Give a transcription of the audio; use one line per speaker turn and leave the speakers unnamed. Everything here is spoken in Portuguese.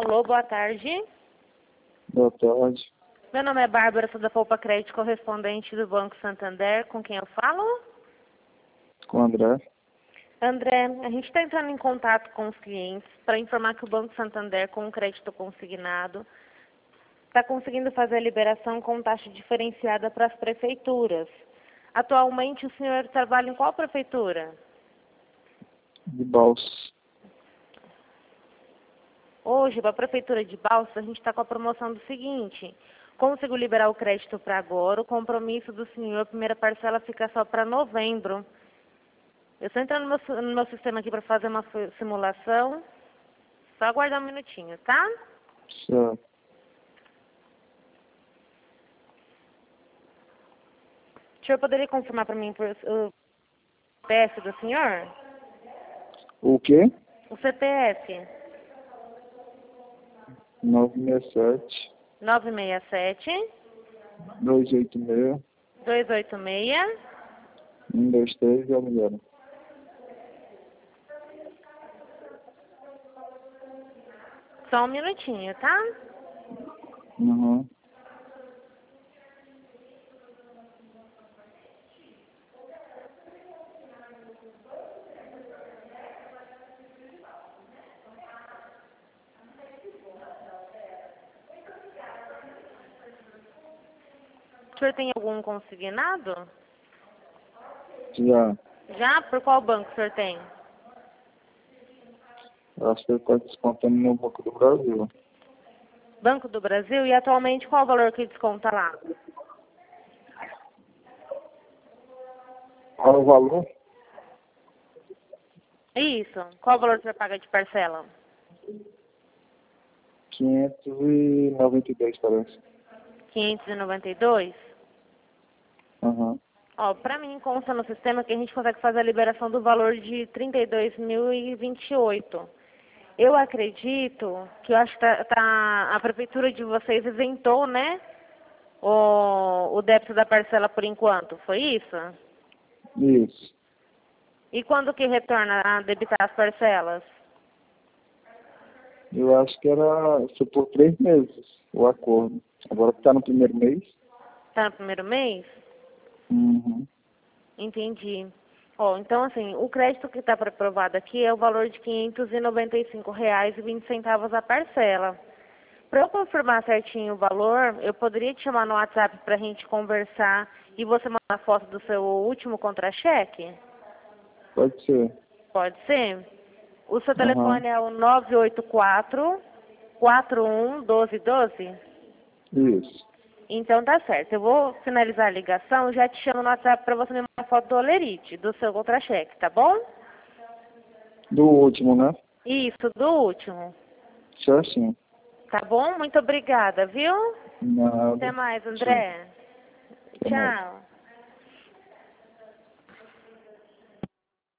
Alô, boa tarde.
Boa tarde.
Meu nome é Bárbara, sou da Poupa Crédito, correspondente do Banco Santander. Com quem eu falo?
Com o André.
André, a gente está entrando em contato com os clientes para informar que o Banco Santander, com o crédito consignado, está conseguindo fazer a liberação com taxa diferenciada para as prefeituras. Atualmente, o senhor trabalha em qual prefeitura?
De Balsas.
Hoje, para a Prefeitura de Balsas, a gente está com a promoção do seguinte: consigo liberar o crédito para agora, o compromisso do senhor, a primeira parcela fica só para novembro. Eu estou entrando no meu sistema aqui para fazer uma simulação. Só aguardar um minutinho, tá?
Certo.
O senhor poderia confirmar para mim o CPF do senhor?
O quê?
O CPF
967
967
286
286
12300.
Só um minutinho, tá?
Uhum.
O senhor tem algum consignado?
Já.
Já? Por qual banco o senhor tem?
Acho que ele está descontando no Banco do Brasil.
Banco do Brasil? E atualmente qual o valor que desconta lá?
Qual o valor?
Isso. Qual o valor que o senhor paga de parcela?
592, parece.
592?
Uhum.
Ó, pra mim consta no sistema que a gente consegue fazer a liberação do valor de 32.028. Eu acredito que eu acho que a prefeitura de vocês isentou, né? O débito da parcela por enquanto, foi isso?
Isso.
E quando que retorna a debitar as parcelas?
Eu acho que foi por 3 meses o acordo. Agora que está no primeiro mês.
Tá no primeiro mês?
Uhum.
Entendi. Ó, então assim, o crédito que está aprovado aqui é o valor de R$ 595,20 a parcela. Para eu confirmar certinho o valor, eu poderia te chamar no WhatsApp para a gente conversar e você mandar a foto do seu último contra-cheque?
Pode ser.
Pode ser? O seu
Uhum.
telefone é o 984 41 1212?
Isso.
Então tá certo. Eu vou finalizar a ligação e já te chamo no WhatsApp para você me mandar a foto do olerite, do seu contra-cheque, tá bom?
Do último, né?
Isso, do último.
Certinho.
Tá bom? Muito obrigada, viu?
Nada.
Até mais,
Tchau.
André.
Até mais.
Tchau.